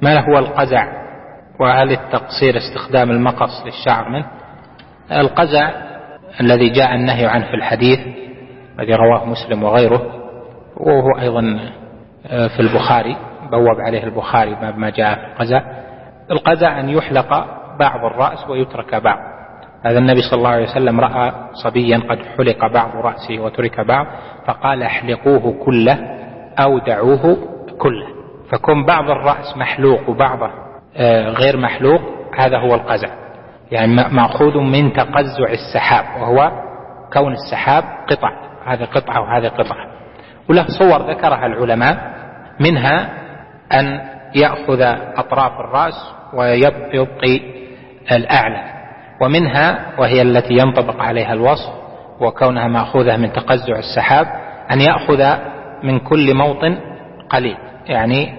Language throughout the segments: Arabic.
ما هو القزع؟ وهل التقصير استخدام المقص للشعر منه؟ القزع الذي جاء النهي عنه في الحديث الذي رواه مسلم وغيره، وهو أيضا في البخاري، بوب عليه البخاري باب ما جاء في القزع. القزع أن يحلق بعض الرأس ويترك بعض. هذا النبي صلى الله عليه وسلم رأى صبيا قد حلق بعض رأسه وترك بعض فقال احلقوه كله أو دعوه كله. فكون بعض الرأس محلوق وبعضه غير محلوق هذا هو القزع، يعني مأخوذ من تقزع السحاب، وهو كون السحاب قطع، هذه قطعة وهذه قطعة. وله صور ذكرها العلماء، منها أن يأخذ أطراف الرأس ويبقي الأعلى، ومنها وهي التي ينطبق عليها الوصف وكونها مأخوذة من تقزع السحاب أن يأخذ من كل موطن قليل، يعني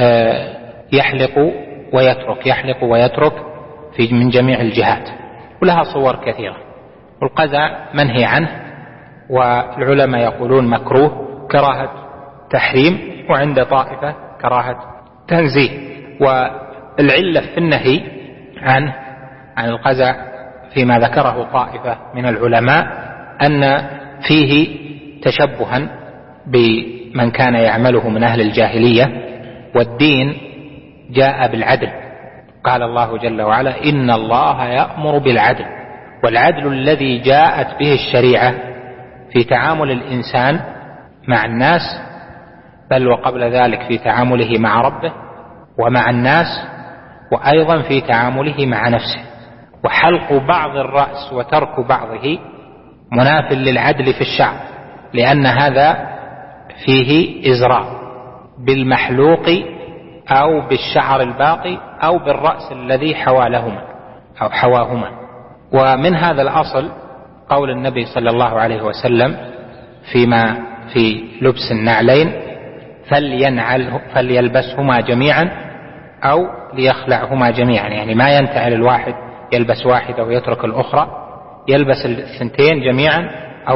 يحلق ويترك، يحلق ويترك من جميع الجهات، ولها صور كثيرة. والقزع منهي عنه، والعلماء يقولون مكروه كراهة تحريم، وعند طائفة كراهة تنزيه. والعلة في النهي عن القزع فيما ذكره طائفة من العلماء أن فيه تشبها بمن كان يعمله من أهل الجاهلية، والدين جاء بالعدل. قال الله جل وعلا إن الله يأمر بالعدل، والعدل الذي جاءت به الشريعة في تعامل الإنسان مع الناس، بل وقبل ذلك في تعامله مع ربه ومع الناس، وأيضا في تعامله مع نفسه. وحلق بعض الرأس وترك بعضه مناف للعدل في الشعر، لأن هذا فيه إزراء بالمحلوق أو بالشعر الباقي أو بالرأس الذي حوالهما أو حواهما. ومن هذا الأصل قول النبي صلى الله عليه وسلم فيما في لبس النعلين فليلبسهما جميعا أو ليخلعهما جميعا، يعني ما ينتعل الواحد يلبس واحدة ويترك الأخرى، يلبس الثنتين جميعا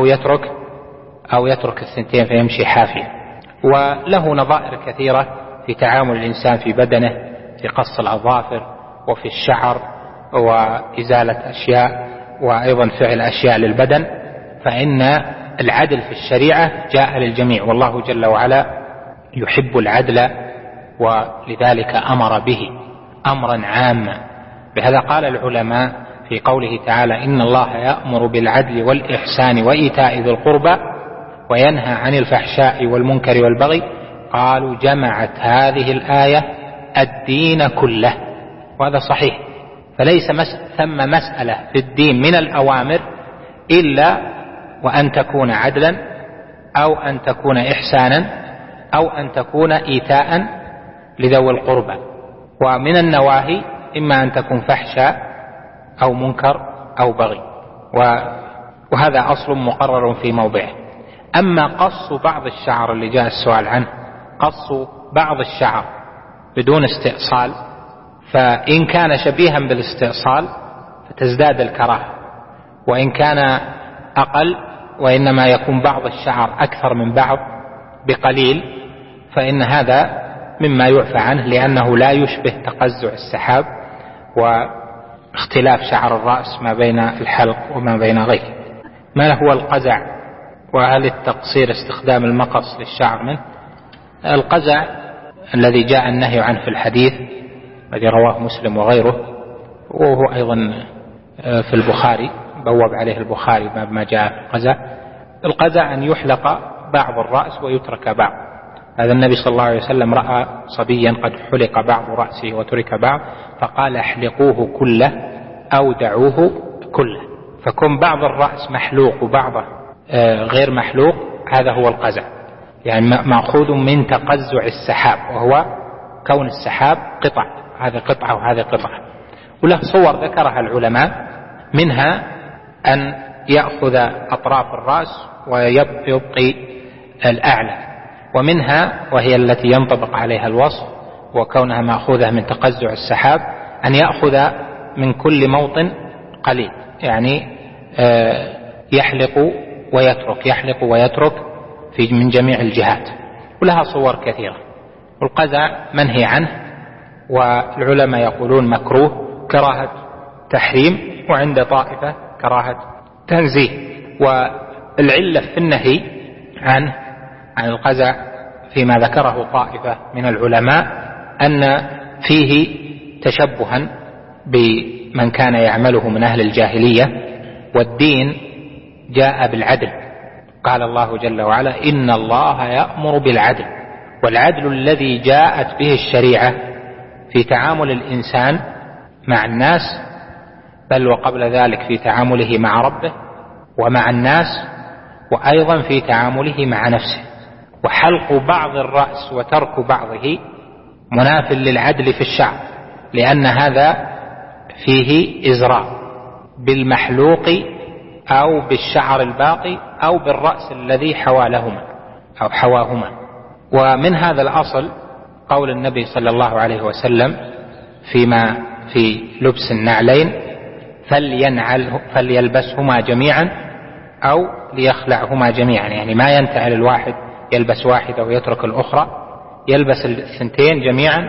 أو يترك الثنتين فيمشي حافيا. وله نظائر كثيرة في تعامل الإنسان في بدنه، في قص الأظافر وفي الشعر وإزالة أشياء وأيضا فعل أشياء للبدن. فإن العدل في الشريعة جاء للجميع، والله جل وعلا يحب العدل، ولذلك أمر به أمرا عاما. بهذا قال العلماء في قوله تعالى إن الله يأمر بالعدل والإحسان وإيتاء ذي القربى وينهى عن الفحشاء والمنكر والبغي، قالوا جمعت هذه الآية الدين كله، وهذا صحيح. فليس ثم مسألة في الدين من الأوامر إلا وأن تكون عدلا أو أن تكون إحسانا أو أن تكون إيتاء لذوي القربى. ومن النواهي إما أن تكون فحشاء أو منكر أو بغي، وهذا أصل مقرر في موضعه. أما قص بعض الشعر اللي جاء السؤال عنه، قص بعض الشعر بدون استئصال، فإن كان شبيها بالاستئصال فتزداد الكراهة، وإن كان أقل وإنما يكون بعض الشعر أكثر من بعض بقليل فإن هذا مما يعفى عنه، لأنه لا يشبه تقزع السحاب واختلاف شعر الرأس ما بين الحلق وما بين غيره. ما هو القزع؟ وهل التقصير استخدام المقص للشعر منه؟ القزع الذي جاء النهي عنه في الحديث الذي رواه مسلم وغيره، وهو أيضا في البخاري، بوب عليه البخاري باب ما جاء في القزع. القزع أن يحلق بعض الرأس ويترك بعض. هذا النبي صلى الله عليه وسلم رأى صبيا قد حلق بعض رأسه وترك بعض فقال احلقوه كله أو دعوه كله. فكون بعض الرأس محلوق وبعضه غير محلوق هذا هو القزع، يعني مأخوذ من تقزع السحاب، وهو كون السحاب قطع، هذه قطعة وهذه قطعة. وله صور ذكرها العلماء، منها أن يأخذ أطراف الرأس ويبقي الأعلى، ومنها وهي التي ينطبق عليها الوصف وكونها مأخوذة من تقزع السحاب أن يأخذ من كل موطن قليل، يعني يحلق ويترك، يحلق ويترك من جميع الجهات، ولها صور كثيرة. والقزع منهي عنه، والعلماء يقولون مكروه كراهة تحريم، وعند طائفة كراهة تنزيه. والعلة في النهي عن القزع فيما ذكره طائفة من العلماء أن فيه تشبها بمن كان يعمله من أهل الجاهلية، والدين جاء بالعدل. قال الله جل وعلا: إن الله يأمر بالعدل. والعدل الذي جاءت به الشريعة في تعامل الإنسان مع الناس، بل وقبل ذلك في تعامله مع ربه ومع الناس، وأيضا في تعامله مع نفسه. وحلق بعض الرأس وترك بعضه مناف للعدل في الشعر، لأن هذا فيه إزراء بالمحلوق أو بالشعر الباقي أو بالرأس الذي حواهما. ومن هذا الأصل قول النبي صلى الله عليه وسلم فيما في لبس النعلين: فليلبسهما جميعا أو ليخلعهما جميعا. يعني ما ينتعل الواحد يلبس واحدة ويترك الأخرى، يلبس الثنتين جميعا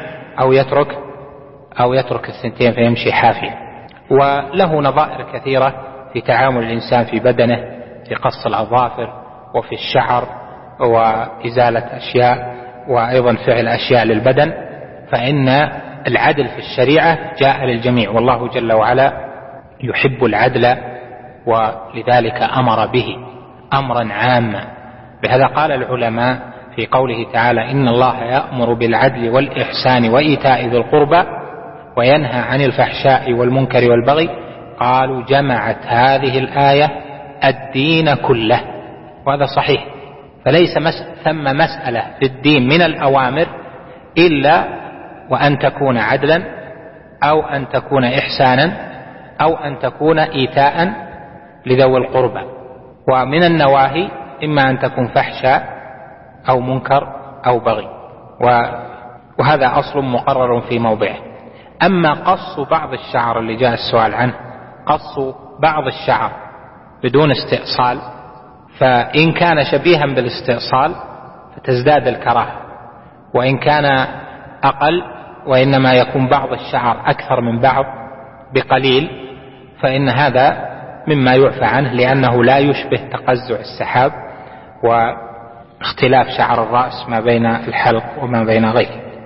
أو يترك الثنتين فيمشي حافيا. وله نظائر كثيرة في تعامل الإنسان في بدنه، في قص الأظافر وفي الشعر وإزالة أشياء وأيضا فعل أشياء للبدن. فإن العدل في الشريعة جاء للجميع، والله جل وعلا يحب العدل، ولذلك أمر به أمرا عاما. بهذا قال العلماء في قوله تعالى: إن الله يأمر بالعدل والإحسان وإيتاء ذي القربى وينهى عن الفحشاء والمنكر والبغي، قالوا جمعت هذه الآية الدين كله. وهذا صحيح، فليس ثم مسألة في الدين من الأوامر إلا وأن تكون عدلا أو أن تكون إحسانا أو أن تكون إيتاء لذوي القربى. ومن النواهي إما أن تكون فحشاء أو منكر أو بغي، وهذا أصل مقرر في موضعه. أما قص بعض الشعر اللي جاء السؤال عنه، قص بعض الشعر بدون استئصال، فإن كان شبيها بالاستئصال فتزداد الكراهة، وإن كان أقل وإنما يكون بعض الشعر أكثر من بعض بقليل، فإن هذا مما يعفى عنه، لأنه لا يشبه تقزع السحاب واختلاف شعر الرأس ما بين الحلق وما بين غيره.